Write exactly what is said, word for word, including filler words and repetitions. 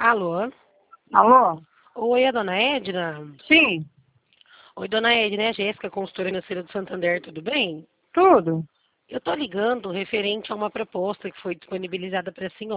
Alô? Alô? Oi, a dona Edna? Sim, Oi, dona Edna, é a Jéssica, consultora financeira do Santander, tudo bem? tudo. Eu tô ligando referente a uma proposta que foi disponibilizada para a senhora.